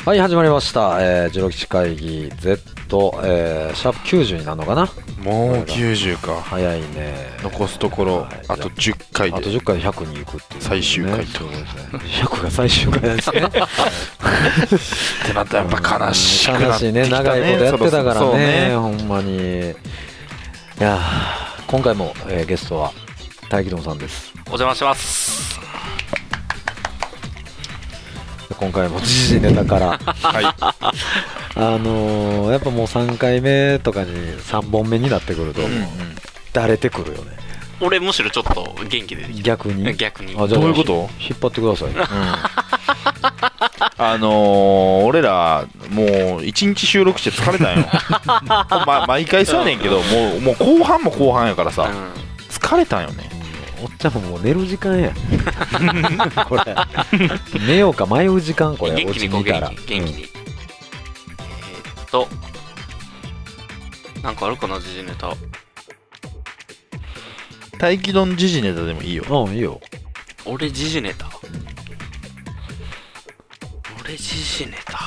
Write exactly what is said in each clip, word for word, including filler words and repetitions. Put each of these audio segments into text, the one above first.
はい、始まりました、えー、じゅうろくじ会議 Z、えー、シャープきゅうじゅうになるのかな。 もうきゅうじゅうか。 早いね。 残すところ、はい、あとじゅっかいであとじゅっかいでひゃくに行くっていう、ね、 最終回と。 そうですね、ひゃくが最終回なんですねってなったらやっぱ悲しくなってきたね。 悲しいね、長いことやってたから ね, ねほんまに。いや今回も、えー、ゲストは大気丼さんです。 お邪魔します。 今回も時事ネタから、 はい、 あのー、やっぱもうさんかいめとかにさんぼんめになってくると、うんうん、だれてくるよね。 俺むしろちょっと元気でできた。 逆に逆にあ、じゃあどういうこと？ 引っ張ってください、うん、 あのー、俺らもう一日収録して疲れたんよま、毎回そうやねんけど、もう、もう後半も後半やからさ、うん、疲れたんよね。 おっちゃんももう寝る時間やこれ寝ようか迷う時間。これ元気にこう元気に元気に、うん、えー、っとなんかあるかな、時事ネタ。 大気丼時事ネタでもいいよ。 うん、いいよ。 俺時事ネタ、うん、俺時事ネタ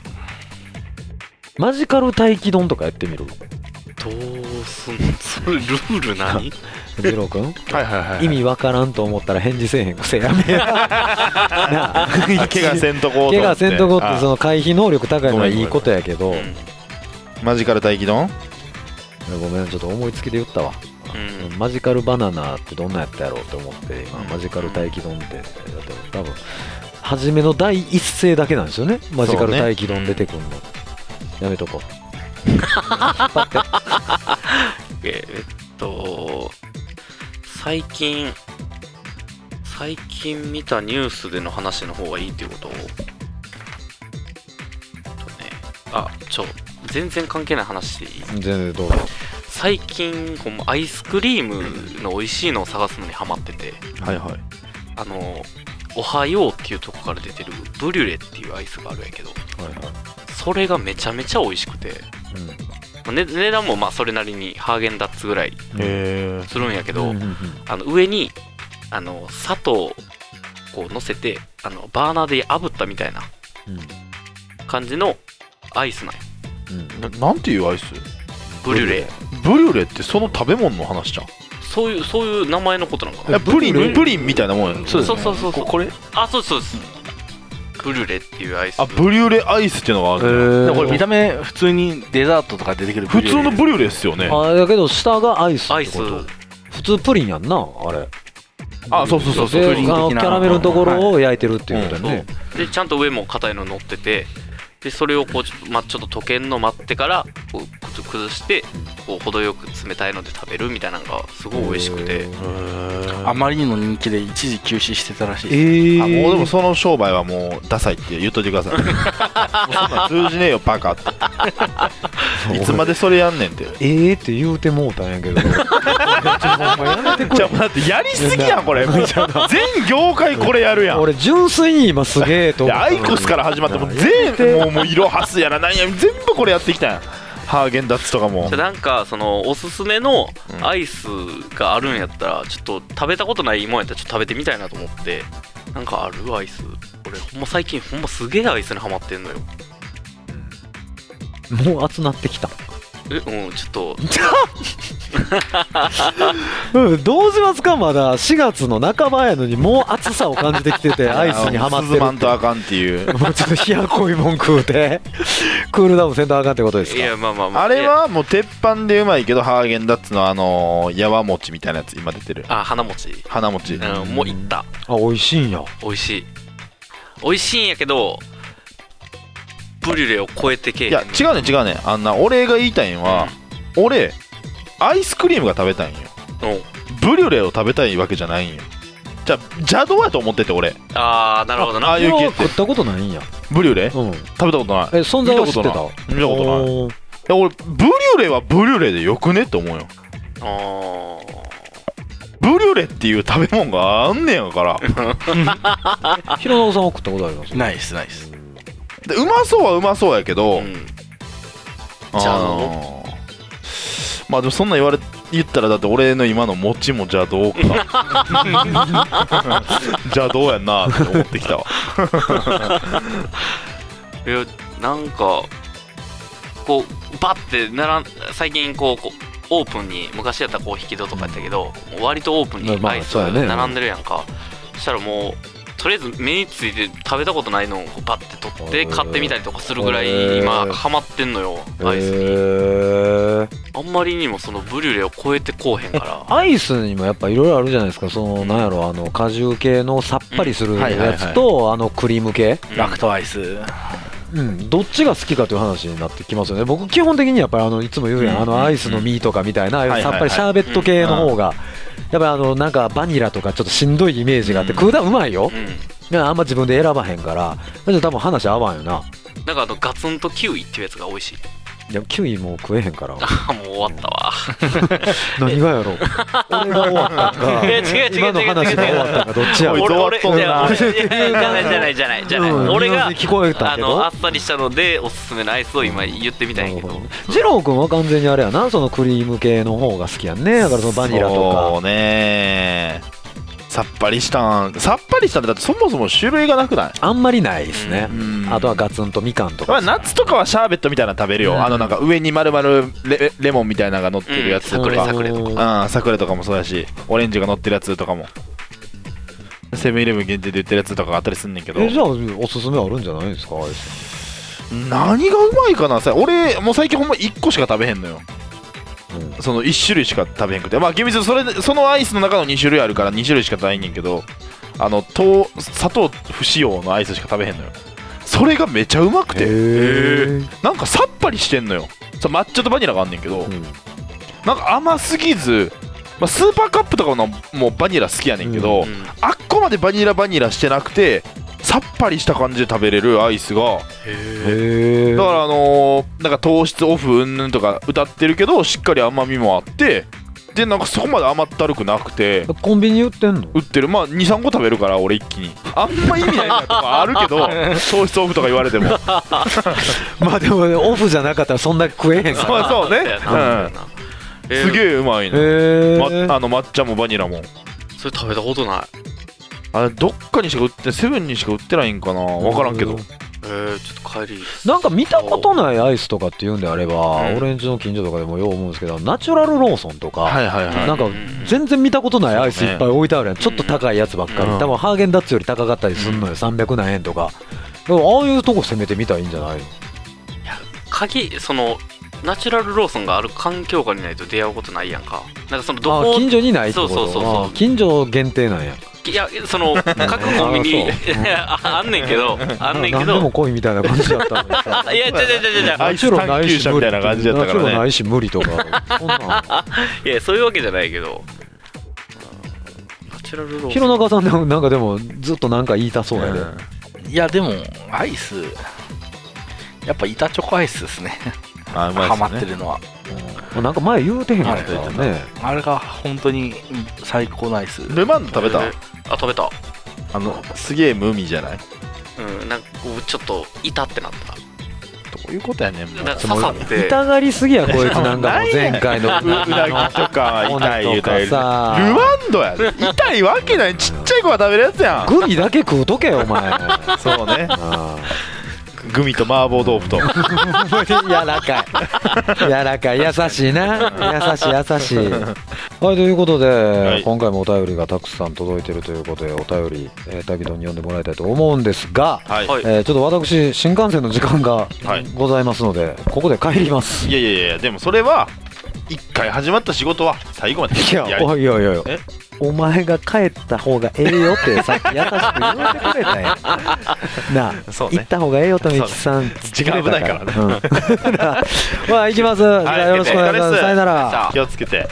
マジカル大気丼とかやってみる？ どうすんのそれ。ルール何？ ジロー君はいはいはい、はい、 意味わからんと思ったら返事せえへんくせやめや怪我せんとこうと思って、 怪我せんとこってその回避能力高いのはいいことやけど、うん、 マジカル大気丼？ ごめん、ちょっと思いつきで言ったわ、うん、マジカルバナナってどんなやったやろうと思って今、うん、マジカル大気丼って多分初めの第一声だけなんですよね。マジカル大気丼出てくんの、ね、やめとこう引っ張ってえっと最近最近見たニュースでの話の方がいいっていうことを、とね、あちょ全然関係ない話でいい？ 全然どうぞ。 最近アイスクリームの美味しいのを探すのにハマってて、 はいはい、 あのおはようっていうとこから出てるブリュレっていうアイスがあるんやけど、はいはい、それがめちゃめちゃ美味しくて、うん、ね、値段もまあそれなりにハーゲンダッツぐらいするんやけど、あの上にあの砂糖を乗せてあのバーナーで炙ったみたいな感じのアイスなんよ、 うん、な, なんていうアイス？ ブリュレ。 ブリュレってその食べ物の話じゃん。 そういうそういう名前のことなのかな。 プリンプリンみたいなもんや。 そうそうそうそうそう。 これ？ あ、そうですそうです。ブリュレっていうアイス。 あ、ブリュレアイスっていうのがあるんだ。 これ見た目普通にデザートとか出てくる普通のブリュレっすよね。 あ、だけど下がアイスってこと。アイス。普通プリンやんなあれ。 あ、そうそうそうそう。 プリン的なキャラメルのところを焼いてるっていうことだよね、 うん、でちゃんと上も硬いの乗ってて、でそれをこうちょっと、まあ、ちょっと溶けんの待ってからこう崩してこう程よく冷たいので食べるみたいなのがすごい美味しくて、 あまりにも人気で一時休止してたらしいです、 えー、あもうでもその商売はもうダサいって言っといてくださいもうそんな通じねえよバカっていつまでそれやんねんってえーって言うてもうたんやけどじゃあ待ってやりすぎやんこれ全業界これやるやん。 俺純粋に今すげえと思った。 アイコスから始まってもう全もうもう色はすやらなんや全部これやってきたんや。ハーゲンダッツとかも。 なんかそのおすすめのアイスがあるんやったらちょっと食べたことないもんやったらちょっと食べてみたいなと思って。なんかあるアイス俺ほんま最近ほんますげえアイスにハマってんのよ。 もう熱なってきた。 え、うん、ちょっとうん、どうしますか。まだしがつの半ばやのにもう暑さを感じてきててアイスにハマってるって。 涼まんとあかんっていうもうちょっと冷や濃いもん食うてクールダウンせんとあかんってことですか。 いやまあまあまあ、 あれはもう鉄板でうまいけどハーゲンダッツのあのー、やわ餅みたいなやつ今出てる。 あ、花餅。 花餅、 うん、もういった。 あ、美味しいんや。 美味しい美味しいんやけどブリュレを超えてけえへん。 いや違うね違うね。あんな俺が言いたいんは、うん、俺アイスクリームが食べたいんよ。ブリュレを食べたいわけじゃないんよ。じゃあ邪道やと思ってて俺。 あーなるほどな。 ああいう系って食ったことないんや。 ブリュレ、うん、食べたことない。 え存在は知ってた。 見たことない。いや俺ブリュレはブリュレでよくねって思うよ。 あブリュレっていう食べ物があんねやから平野さんは食ったことあります？ ないっすないっす。 でうまそうはうまそうやけど、うん、 じゃあまあでもそんな言われ言ったらだって俺の今の餅もじゃあどうかじゃあどうやんなって思ってきたわいやなんかこうバッてならん最近こうこうオープンに昔やったらこう引き戸とかやったけど、うん、割とオープンにアイス並んでるやんか、まあそしたらもうとりあえず目について食べたことないのをバッて取って買ってみたりとかするぐらい今ハマってんのよアイスに、えー、あんまりにもそのブリュレを超えてこうへんからアイスにもやっぱいろいろあるじゃないですか。そのなんやろあの果汁系のさっぱりするやつとあのクリーム系、 うん、ラクトアイス、 うん、どっちが好きかという話になってきますよね。僕基本的にやっぱりあのいつも言うやん、うん、あのアイスの実とかみたいな、うん、さっぱりシャーベット系の方が、やっぱりあのなんかバニラとかちょっとしんどいイメージがあって、うん、食うたらうまいよ、うん、あんま自分で選ばへんから多分話合わんよな。 なんかあのガツンとキウイっていうやつが美味しい。 いやキウイもう食えへんからもう終わったわ何がやろ俺が終わったんか今の話が終わったんかどっちやろ。 俺俺じゃないじゃないじゃないじゃない、うん、俺が聞こえたけどあのあっさりしたのでおすすめのアイスを今言ってみたいんやけど、 ジロー君は完全にあれやな、そのクリーム系の方が好きやんね。だからそのバニラとかそうねさっぱりしたんさっぱりしたんだってそもそも種類がなくない？ あんまりないですね。あとはガツンとみかんとか、 夏とかはシャーベットみたいなの食べるよ、うん、あのなんか上に丸々 レ, レモンみたいなのが乗ってるやつとか、うん、 サクレとか、 うん、サクレとかもそうだしオレンジが乗ってるやつとかもセブンイレブン限定で売ってるやつとかがあったりすんねんけど。 えじゃあおすすめあるんじゃないですか？ 何がうまいかな。俺もう最近ほんまいっこしか食べへんのよ、うん、そのいっ種類しか食べへんくて、まあ厳密にそれそのアイスの中のに種類あるからに種類しかないねんけど、あの糖砂糖不使用のアイスしか食べへんのよ。それがめちゃうまくて、へーなんかさっぱりしてんのよ。抹茶とバニラがあんねんけど、うん、なんか甘すぎず、まあ、スーパーカップとかのもうバニラ好きやねんけど、うん、あっこまでバニラバニラしてなくてさっぱりした感じで食べれるアイスが、へーだからあのー、なんか糖質オフうんぬんとか歌ってるけどしっかり甘みもあってでなんかそこまで甘ったるくなくて。 コンビニ売ってんの？ 売ってる。まあ に,さん 個食べるから俺一気に。あんま意味ないなとかあるけど糖質オフとか言われてもまあでも、ね、オフじゃなかったらそんな食えへんから。 そうね、うん、すげえうまいね、ま、あの抹茶もバニラも。 それ食べたことない。 あれどっかにしか売ってセブンにしか売ってないんかな分からんけど。 えー、ちょっと帰りなんか見たことないアイスとかっていうんであれば、うん、俺んちの近所とかでもよう思うんですけどナチュラルローソンとか、はいはいはい、なんか全然見たことないアイスいっぱい置いてあるやん、ちょっと高いやつばっかり、うん、多分ハーゲンダッツより高かったりすんのよ、うん、さんびゃくなんえんとか。でもああいうとこ攻めてみたらいいんじゃないの？いや鍵そのナチュラルローソンがある環境下にないと出会うことないやんか。なんかそのどこあ近所にないってこと？ そうそうそうそう近所限定なんや。 いやその各コンビニあ, あんねんけどあんねんけど何でも来いみたいな感じだったのにさいや違う違う違う違うアイス探求者みたいな感じだったからね。 ナチュラルないし無理とかそんなんいやそういうわけじゃないけどナチュラルローソン弘中さんでもなんかでもずっとなんか言いたそうやで、 うん、いやでもアイスやっぱ板チョコアイスですね。 あうまいっすねハマってるのは、 うん、なんか前言うてへんかったよね。 あれが本当に最高のアイス。 ルマンド食べた？ あ食べた。 あのすげえ無味じゃない？ うんなんかちょっと痛ってなった。 どういうことやねん。もう刺さって痛がりすぎやこいつなんかもう前回のうなぎとか痛い言うたりルマンドや痛いわけない。ちっちゃい子が食べるやつやん。 グミだけ食うとけよお前そうねグミと麻婆豆腐とやらかいやらかい優しいな優しい優しいはいということで、はい、今回もお便りがたくさん届いているということでお便り、えー、タキドンに読んでもらいたいと思うんですが、はいえー、ちょっと私新幹線の時間がございますので、はい、ここで帰ります。 いやいやいやでもそれは一回始まった仕事は最後までやり。 いやおいおいおいえお前が帰った方がええよってさっき優しく言われてくれたやんなあ、ね、行った方がええよとみちさん時間危ないからね、うん、 まあ行きます、はい、じゃあよろしくお願いします。さよなら。 気をつけて。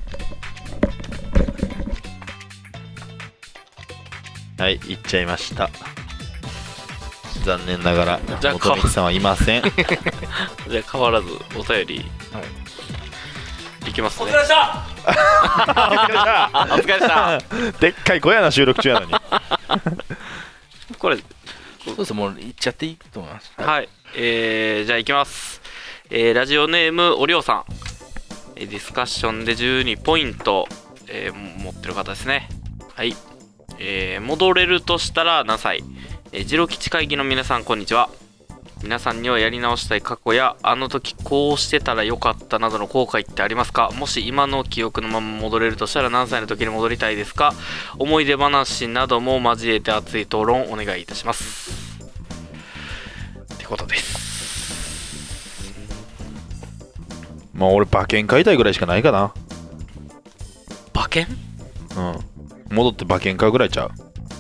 はい行っちゃいました。残念ながら元道さんはいませんじゃあ変わらずお便り、はい、いきますね。 お疲れしたお疲れしたでっかい小屋な収録中やのにこれそうですもういっちゃっていいと思います。 はい、はい、えー、じゃあいきます、えー、ラジオネームおりょうさん、ディスカッションでじゅうにポイント、えー、持ってる方ですね。はい、えー、戻れるとしたら何歳、えー、ジロ吉会議の皆さんこんにちは。 皆さんにはやり直したい過去やあの時こうしてたらよかったなどの後悔ってありますか？もし今の記憶のまま戻れるとしたら何歳の時に戻りたいですか？思い出話なども交えて熱い討論お願いいたしますってことです。 まあ俺馬券買いたいぐらいしかないかな。 馬券？ うん、戻って馬券買うぐらいちゃう。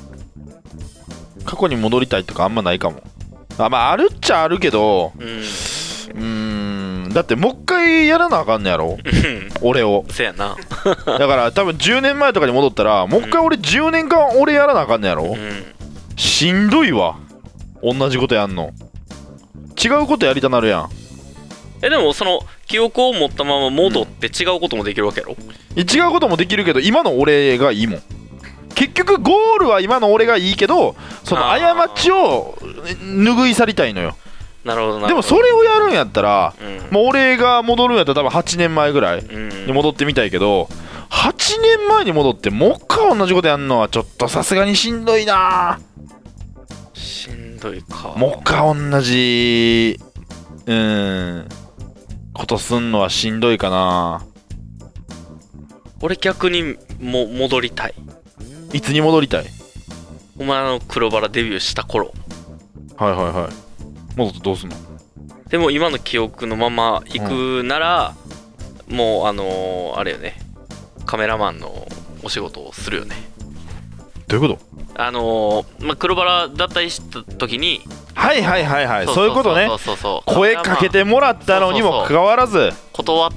過去に戻りたいとかあんまないかも。あ、まああるっちゃあるけど、うーん、だってもう一回やらなあかんのやろ俺を。 せやなだから多分じゅうねんまえとかに戻ったらもう一回俺じゅうねんかん俺やらなあかんのやろ、うん、しんどいわ。同じことやんの。違うことやりたなるやん。 えでもその記憶を持ったまま戻って違うこともできるわけやろ、 うん、違うこともできるけど今の俺がいいもん。結局ゴールは今の俺がいいけどその過ちを拭い去りたいのよ。 なるほどなるほど。 でもそれをやるんやったら、 うん、 もう俺が戻るんやったら多分はちねんまえぐらいに戻ってみたいけど、うん、はちねんまえに戻ってもう一回同じことやんのはちょっとさすがにしんどいな。 しんどいか。 もう一回同じうーんことすんのはしんどいかな。 俺逆にも戻りたい。 いつに戻りたい？ お前の黒バラデビューした頃。 はいはいはい。戻ってどうすんの？ でも今の記憶のまま行くなら、うん、もうあのー、あれよね、カメラマンのお仕事をするよね。 どういうこと？ あのー、まあ、黒バラだったりした時に、 はいはいはいはい、そういうことね。声かけてもらったのにもかかわらず断って、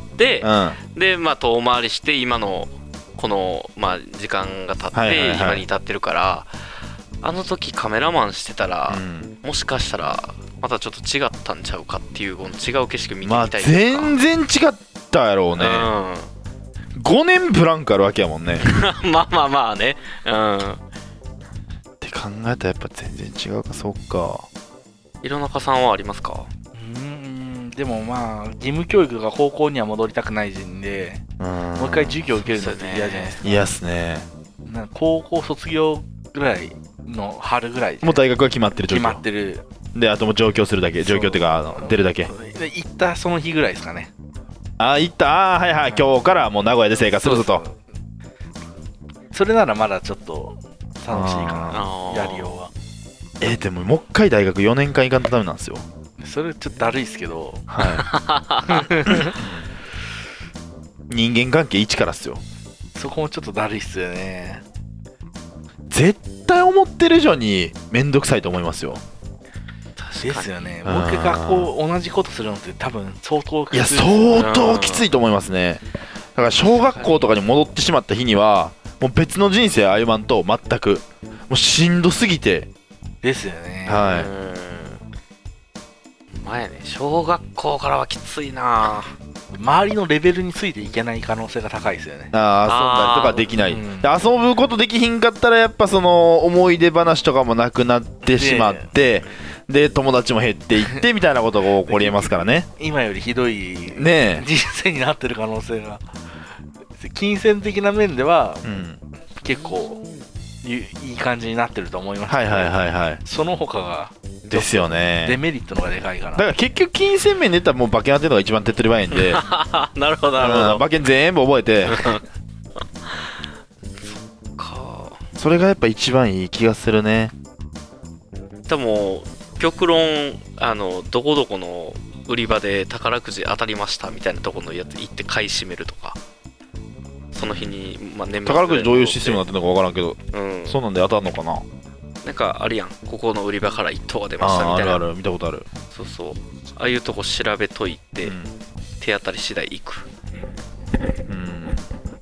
うん、 でまあ遠回りして今のこの、まあ、時間が経って、はいはいはい、今に至ってるから、あの時カメラマンしてたら、うん、もしかしたらまたちょっと違ったんちゃうかっていうこの違う景色見てみたいとか、まあ、 全然違ったやろうね、うん、ごねんブランクあるわけやもんねまあまあまあね、うん、 って考えたらやっぱ全然違うか。そっか。 弘中さんはありますか？ うーん、でもまあ義務教育が高校には戻りたくない時で、うん、もう一回授業受けるのって嫌じゃないですか。 嫌っすね。 なんか高校卒業ぐらいの春ぐらいもう大学は決まってる状況。 決まってるで、あともう上京するだけ。上京っていうかあの出るだけで、行ったその日ぐらいですかね。 ああ、行った。ああ、はいはい、今日からもう名古屋で生活するぞと。 そうそう、それならまだちょっと楽しいかな、やりようは。 えー、でももう一回大学よねんかん行かんとダメなんですよ。 それちょっとだるいですけど、 はい人間関係一からっすよ。 そこもちょっとだるいっすよね。 絶対思ってる以上にめんどくさいと思いますよ。 ですよね。もう一回学校同じことするのって多分相当きつい。 いや相当きついと思いますね。だから小学校とかに戻ってしまった日にはもう別の人生歩まんと全くもうしんどすぎてですよね。 はい。 前ね、小学校からはきついな。 周りのレベルについていけない可能性が高いですよね。 ああ、遊んだりとかできない、うん、で遊ぶことできひんかったらやっぱその思い出話とかもなくなってしまって、で友達も減っていってみたいなことが起こりますからね今よりひどい人生になってる可能性が、金銭的な面では、うん、結構いい感じになってると思いますけど、はいはいはいはい、その他がですよね。 デメリットのがでかいかな。 だから結局金銭面で言ったらもう馬券当てるのが一番手っ取り早いんでなるほどなるほど、 馬券全部覚えてかそれがやっぱ一番いい気がするね。 でも極論あのどこどこの売り場で宝くじ当たりましたみたいなところのやつ行って買い占めるとか、その日に、まあ、年末宝くじどういうシステムになってるのか分からんけど、うん、そうなんで当たるのかな。 なんかあるやん、ここの売り場から一等が出ましたみたいな。 あるある、見たことある。 そうそう、ああいうとこ調べといて、うん、手当たり次第行く。うん。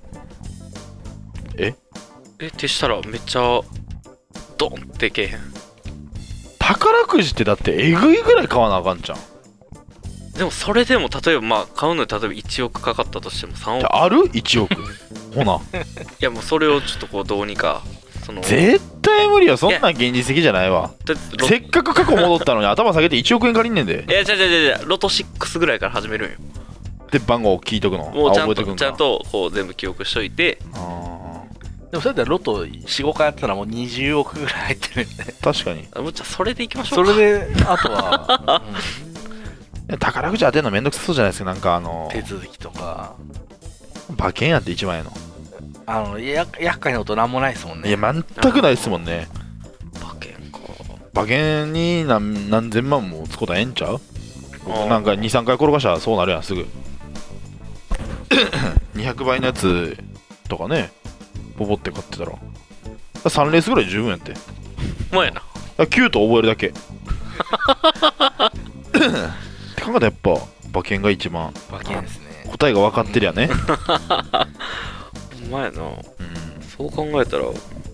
ええってしたらめっちゃドンってけへん。 宝くじってだってえぐいぐらい買わなあかんじゃん。 でもそれでも例えばまあ買うのに例えばいちおくかかったとしてもさんおくある ?いちおく ほな。いやもうそれをちょっとこうどうにかその絶対無理よ、そんなん現実的じゃないわ。せっかく過去戻ったのに頭下げていちおくえん借りんねんで。 いや違う違う違う、ロトろくぐらいから始めるんよ。 で番号聞いとくの。 もうちゃんとちゃんとこう全部記憶しといて、 あでもそれでロトよん、ごかいやったらもうにじゅうおくぐらい入ってるんで。 確かに。 むっちゃそれでいきましょうか。 それであとは、 うん、宝くじ当てるのめんどくさそうじゃないですか。なんかあの手続きとか馬券やっていちまん円のあのや厄介なことなんもないですもんね。 いや全くないですもんね。 馬券か。 馬券に 何, 何千万もつことはええんちゃう。なんかにさんかい転がしたらそうなるやんすぐにひゃくばいのやつとかねボボって買ってたらさんレースぐらい十分やって。 もうやな。 きゅうと覚えるだけって考えたらやっぱ馬券が一番馬券ですね。 答えが分かってるやね。 ほんまやな、うん、そう考えたら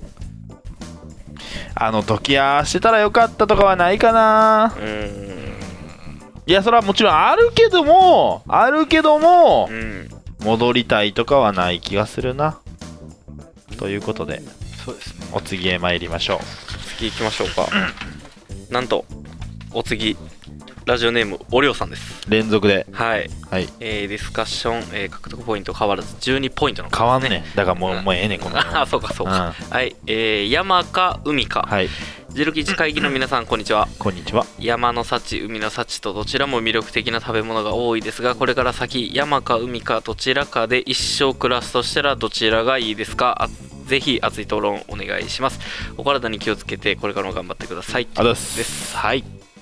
あの時やしてたらよかったとかはないかな。うーん、いやそれはもちろんあるけどもあるけども、うん、戻りたいとかはない気がするな。ということで、 そうですね、 お次へ参りましょう。 次行きましょうか。なんとお次ラジオネームおりょうさんです。 連続で、 はい、はい、えー、ディスカッション、えー、獲得ポイント変わらずじゅうにポイントの、ね、 変わんね。だからもう、うん、もうええねんこのあそうかそうか、うん、はい、えー、山か海か、はい、ジロ吉会議の皆さんこんにちは。 こんにちは。 山の幸海の幸とどちらも魅力的な食べ物が多いですが、これから先山か海かどちらかで一生暮らすとしたらどちらがいいですか。あぜひ熱い討論お願いします。お体に気をつけてこれからも頑張ってください。 あです。 です。はい。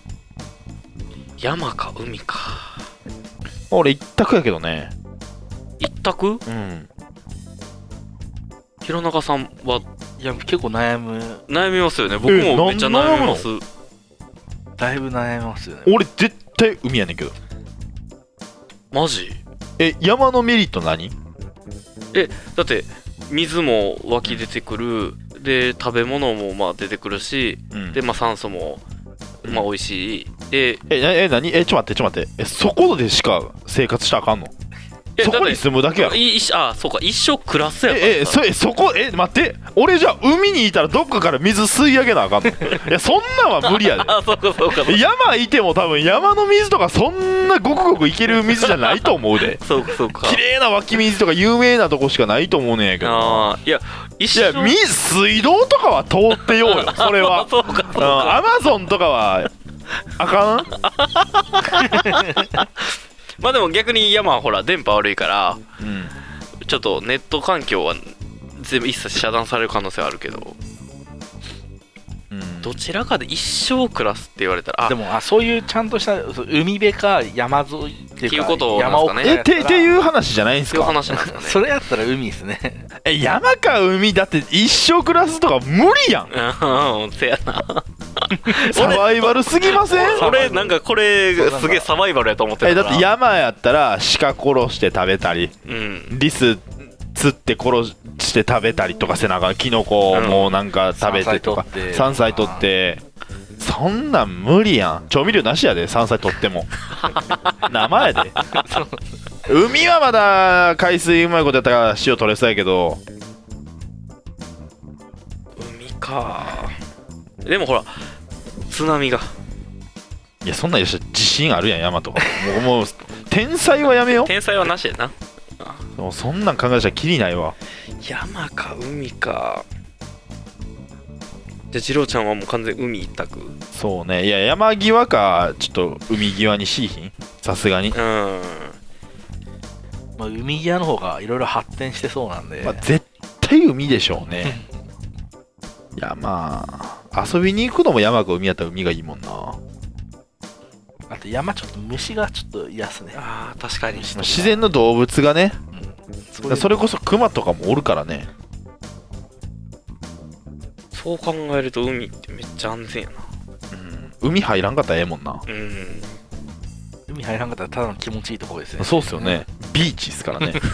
山か海か。 俺一択やけどね。 一択？ うん。 弘中さんはいや結構悩む。 悩みますよね。僕もめっちゃ悩みます。 だいぶ悩みますよね。 俺絶対海やねんけど。 マジ？ え山のメリット何？ えだって水も湧き出てくる、で食べ物もまあ出てくるし、うん、でまあ酸素もまあ美味しい、うん、でええ何えちょっと待ってちょっと待ってえそこでしか生活したらあかんの？そこに住むだけやろ。 いあそうか一生暮らすやろ。 ええそえそこえ待って俺じゃあ海にいたらどっかから水吸い上げなあかんの？いやそんなんは無理やで。 あそうかそうか。 山いても多分山の水とかそんなごくごくいける水じゃないと思うで。 そうかそうか。 綺麗な湧き水とか有名なとこしかないと思うねんやけど。 あいや一生いや水水道とかは通ってようよそれは。 そうかそうか。 アマゾンとかはあかん。 まあでも逆に山はほら電波悪いから、うん、ちょっとネット環境は全部一切遮断される可能性はあるけど、うん、どちらかで一生暮らすって言われたらあでもあそういうちゃんとした海辺か山沿いっていうかっていうことなんですかね。 えってっていう話じゃないんですか。 そういう話なんですかね。 それやったら海ですね。 え山か海だって一生暮らすとか無理やん。 うんせやな。 サバイバルすぎません？ 俺なんかこれすげえサバイバルやと思ってたから。 えだって山やったら鹿殺して食べたり、うん、リス釣って殺して食べたりとかせながらキノコもなんか食べてとか、うん、山菜取ってそんなん無理やん。調味料なしやで山菜取っても生やで。海はまだ海水うまいことやったら塩取れそうやけど海か。でもほら津波がいやそんなんやしたら自信あるやん山とか。もうもう天才はやめよう。 天才はなしやな。 でもそんなん考えたらキリないわ。 山か海か。じゃあ次郎ちゃんはもう完全海一択。 そうね。いや山際かちょっと海際にしいひんさすがに。うん、 まあ、海際の方がいろいろ発展してそうなんで、 まあ、絶対海でしょうね。いやまあ遊びに行くのも山か海やったら海がいいもんな。 あと山ちょっと虫がちょっと嫌っすね。 あー確かに自然の動物がね、うん、それこそクマとかもおるからね。 そう考えると海ってめっちゃ安全やな、 うん、海入らんかったらええもんな、うん、 海入らんかったらただの気持ちいいところですね。 そうっすよね、ビーチですからね。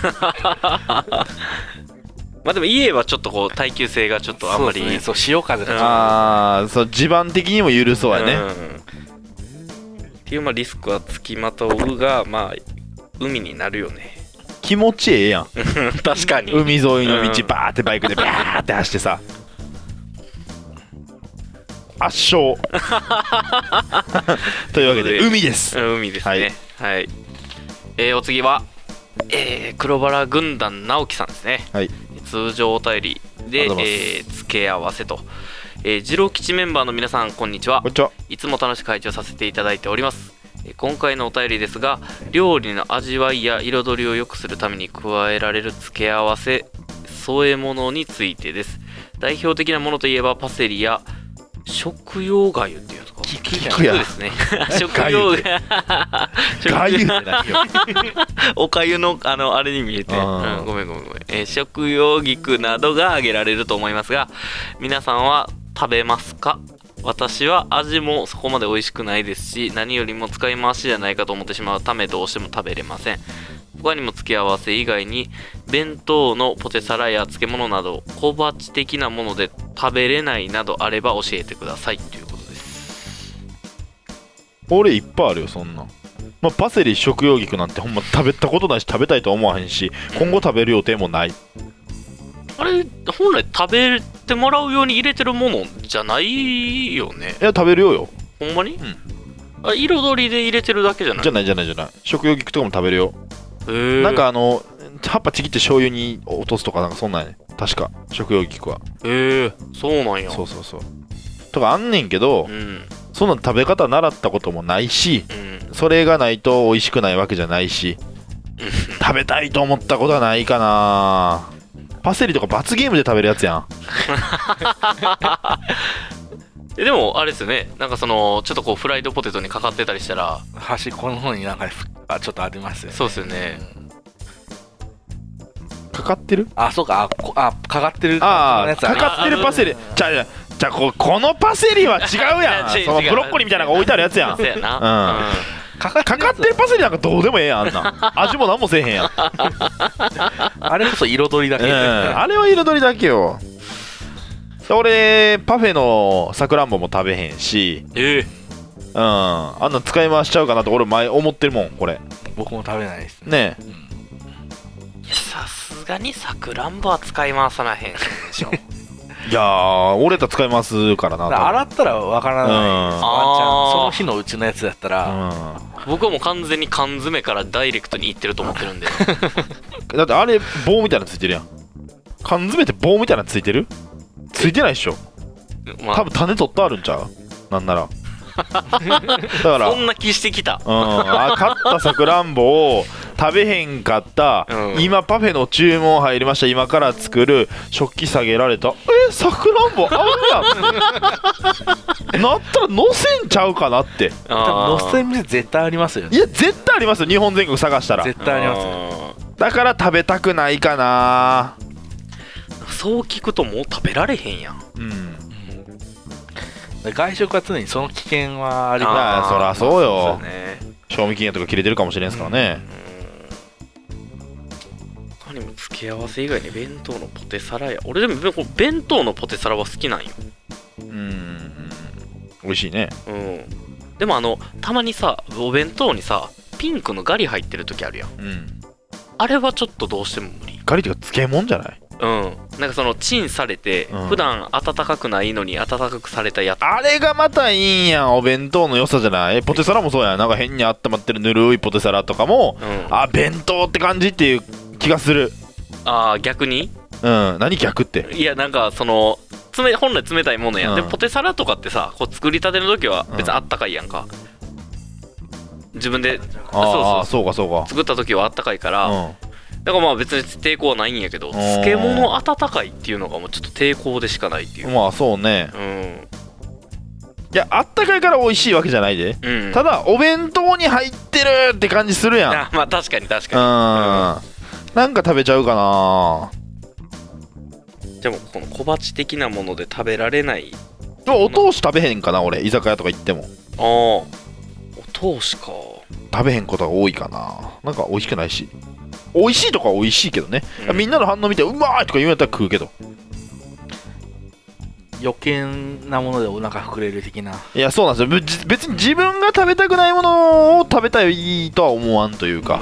まあでも家はちょっとこう耐久性がちょっとあんまりそうですね、そう潮風とか、 うん、ああそう地盤的にも緩そうやね、うん、 っていうまあリスクはつきまとうがまあ海になるよね。 気持ちええやん。 確かに海沿いの道バーってバイクでバーって走ってさ圧勝。というわけで海です。 海ですね。はい、はい、えー、お次は、えー、黒バラ軍団直樹さんですね。はい、通常お便りで、えー、付け合わせと、えー、二郎吉メンバーの皆さんこんにちは。 こんにちは。 いつも楽しく拝聴させていただいております。えー、今回のお便りですが、料理の味わいや彩りを良くするために加えられる付け合わせ添え物についてです。代表的なものといえばパセリや食用がゆっていうんですか。 菊やですね。食用がゆって何よ。 おかゆのあのあれに見えて、うん、ごめんごめんごめん、えー、食用菊などが挙げられると思いますが、皆さんは食べますか？私は味もそこまで美味しくないですし、何よりも使い回しじゃないかと思ってしまうためどうしても食べれません。他にも付け合わせ以外に弁当のポテサラや漬物など小鉢的なもので食べれないなどあれば教えてくださいということです。 俺いっぱいあるよそんな、まあ、パセリ食用菊なんてほんま食べたことないし食べたいとは思わへんし、今後食べる予定もない。 あれ本来食べてもらうように入れてるものじゃないよね。 いや食べるよよ。 ほんまに？ うん。 あ、彩りで入れてるだけじゃない？ じゃないじゃないじゃない。食用菊とかも食べるよ。へー。なんかあの葉っぱちぎって醤油に落とすとかなんかそんなんやね。確か食用菊は。 へえ、そうなんや。 そうそうそう。とかあんねんけど、うん、そんな食べ方習ったこともないし、うん、それがないと美味しくないわけじゃないし、食べたいと思ったことはないかな。パセリとか罰ゲームで食べるやつやん。 えでもあれですよね、なんかそのちょっとこうフライドポテトにかかってたりしたら端っこの方になんかあちょっとありますよね。 そうですよね、 うん、かかってる？ あ、そうか、あ、あかかってる。 ああ、かかってるパセリ。じゃあじゃあ こ, このパセリは違うやん。そのブロッコリーみたいなのが置いてあるやつやん。 そうやな、 うん、か, かかってるパセリなんかどうでもええやん。あんな味も何もせえへんやん。 あれこそ彩りだけ、うん、 あれは彩りだけよ。俺パフェのさくらんぼも食べへんし、 えー、 うん、あんな使い回しちゃうかなと俺前思ってるもん。これ僕も食べないですね。 ねえ、 うん、さすがにさくらんぼは使い回さなへんでしょ。 いやー俺と使いますからな。 から洗ったらわからない、うん、ワンちゃんその日のうちのやつだったら、 うん、僕はもう完全に缶詰からダイレクトにいってると思ってるんで。 だってあれ棒みたいなのついてるやん。缶詰って棒みたいなのついてる？ついてないっしょ、まあ、多分種取ってあるんちゃう？なんならだからそんな気してきた、 うん、あ買ったさくらんぼを食べへんかった、うん、今パフェの注文入りました、今から作る、食器下げられた、えさくらんぼあるやんなったら乗せんちゃうかなって。 多分乗せる店絶対ありますよね。 いや絶対ありますよ、日本全国探したら絶対ありますよ。 だから食べたくないかな。 そう聞くともう食べられへんやん、うん、 外食は常にその危険はあります。そりゃそうよ、そうね、賞味期限とか切れてるかもしれんすからね、 うん、他にも付け合わせ以外に弁当のポテサラや、俺でも弁当のポテサラは好きなんよ。 うん、美味しいね。 うん、でもあのたまにさお弁当にさピンクのガリ入ってる時あるやん、うん、あれはちょっとどうしても無理。 ガリってか漬物じゃない？ うん、なんかそのチンされて、うん、普段温かくないのに温かくされたやつ、 あれがまたいいんやん、お弁当の良さじゃない？ポテサラもそうやん、なんか変に温まってるぬるいポテサラとかも、うん、あ弁当って感じっていう気がする。 あー逆に？ うん、何逆って？ いやなんかその冷本来冷たいものやん、うん、でポテサラとかってさこう作りたての時は別にあったかいやんか、うん、自分でああそうかそうか作った時はあったかいから、うん、だからまあ別に抵抗はないんやけど、漬物温かいっていうのがもうちょっと抵抗でしかないっていう。 まあそうね、うん、いやあったかいから美味しいわけじゃないで、うん、ただお弁当に入ってるって感じするやん。 あまあ確かに確かに、うん、なんか食べちゃうかな。 でもこの小鉢的なもので食べられない、 お通し食べへんかな俺、居酒屋とか行っても。 ああお通しか食べへんことが多いかな。なんか美味しくないし、美味しいとかは美味しいけどね、うん、みんなの反応見てうまいとか言うんやったら食うけど、 余計なものでお腹膨れる的な。 いやそうなんですよ、別に自分が食べたくないものを食べたいとは思わんというか、うん、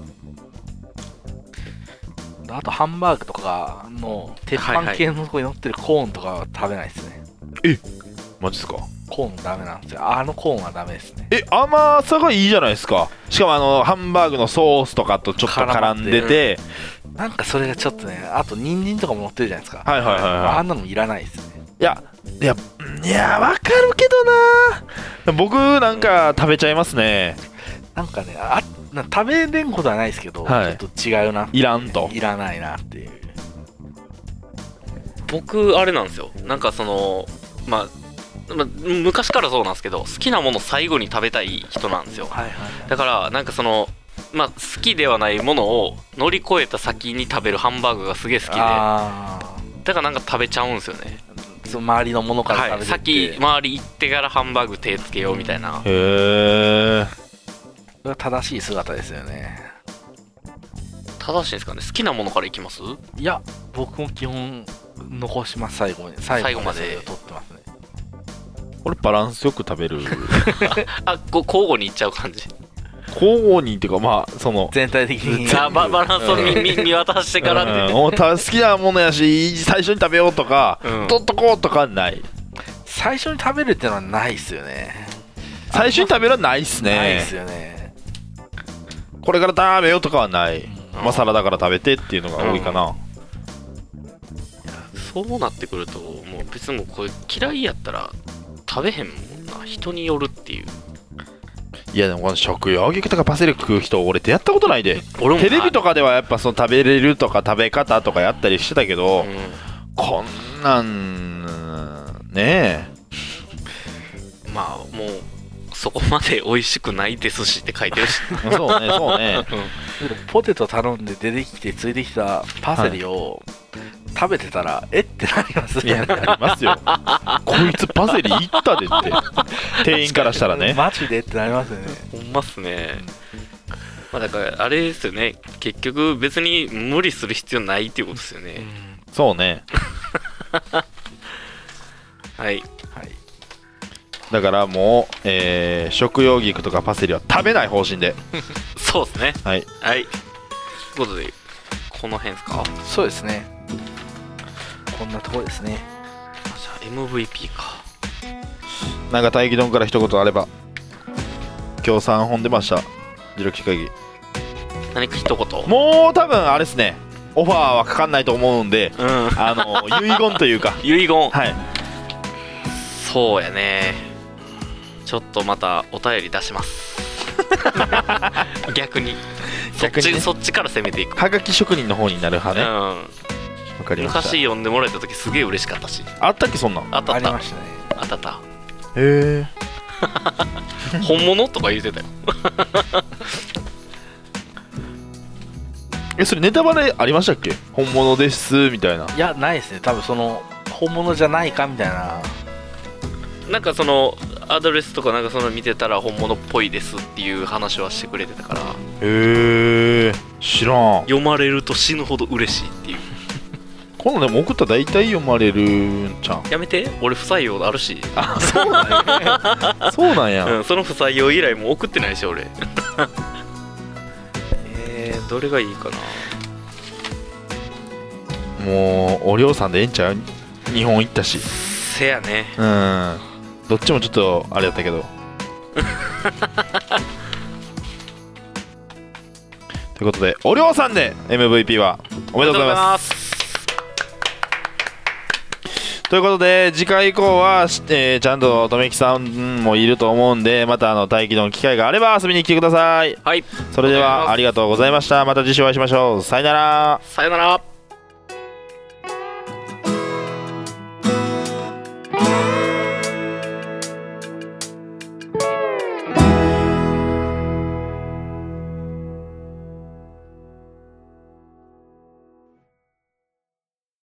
あとハンバーグとかの鉄板系のとこに乗ってるコーンとかは食べないですね。 えマジっすか？ コーンダメなんですよ。あのコーンはダメですね。 え、甘さがいいじゃないですか。しかもあのハンバーグのソースとかとちょっと絡んでて、 なんかそれがちょっとね、あと人参とかも乗ってるじゃないですか。 はいはいはいはい、 あんなのいらないですね。 いやいやいやわかるけどな、僕なんか食べちゃいますね。 なんかね、あな食べれんことはないですけど、はい、ちょっと違うな、 いらんと、 いらないなっていう。 僕あれなんですよ、なんかそのまあ、まあ、昔からそうなんですけど、好きなもの最後に食べたい人なんですよ、はいはいはい、だからなんかそのまあ好きではないものを乗り越えた先に食べるハンバーグがすげえ好きで、だからなんか食べちゃうんですよね。 その周りのものから食べて、はい、 先周り行ってからハンバーグ手つけようみたいな。 へえ、 それは正しい姿ですよね。 正しいんですかね。好きなものからいきます？ いや、僕も基本残します。最後に最後まで取ってますね。 俺バランスよく食べるあ、こう交互にいっちゃう感じ。 交互にっていうか、まあその全体的にバ, バランスを 見, 見, 見渡してからって、 うん、好きなものやし最初に食べようとか、うん、取っとこうとかない。 最初に食べるっていうのはないっすよね。 最初に食べるのはないっすね。 ないっすよね。 これから食べようとかはない、うん、まあサラダから食べてっていうのが多いかな、うん、 そうなってくるともう別にもうこれ嫌いやったら食べへんもんな。人によるっていう。 いやでもこの食用菊とかパセリ食う人俺出会ったことないで。 俺もテレビとかではやっぱその食べれるとか食べ方とかやったりしてたけど、うん、こんなんねえまあもうそこまで美味しくないですしって書いてるしそうねそうね、うん、 ポテト頼んで出てきてついてきたパセリを、はい、食べてたらえってなりますね。 いやなりますよこいつパセリいったでって店員からしたらねマジでってなりますよね。 ほんまっすね。まあだからあれですよね、結局別に無理する必要ないっていうことですよね、うん、 そうねはい、はい、 だからもう、えー、食用菊とかパセリは食べない方針でそうですね。 はいはい。ということでこの辺ですか？ そうですね。こんなところですね。 じゃあ エムブイピー か。 なんか大義丼から一言あれば。今日さんほん出ましたジロキ会議。 何か一言。 もう多分あれですね、オファーはかかんないと思うんで、うん、あの遺言というか遺言、 はい、 そうやね。ちょっとまたお便り出します逆に逆に、ね、そっちそっちから攻めていく。 はがき職人の方になる派ね。うん、わかりました。 昔読んでもらえた時すげえ嬉しかったし。 あったっけそんなん。 あったあった。 ありましたね。 あったあった。 へえ本物とか言ってたよえ、それネタバレありましたっけ？本物ですみたいな。 いやないですね。多分その本物じゃないかみたいな。 なんかそのアドレスとかなんかその見てたら本物っぽいですっていう話はしてくれてたから。 へえ、知らん。 読まれると死ぬほど嬉しいっていう今度でも送ったら大体読まれるんちゃん。 やめて、俺不採用あるし。 あ、そうなんやそうなんや、 うん、その不採用以来もう送ってないし俺えー、どれがいいかな。もうおりょうさんでええんちゃう？日本行ったし。 せやね。 うん、どっちもちょっとあれやったけどということでおりょうさんで エムブイピー はおめでとうございます。ということで次回以降は、えー、ちゃんととめきさんもいると思うんで、またあの待機の機会があれば遊びに来てください。 はい、 それではありがとうございました。また次週お会いしましょう。さよなら。 さよなら。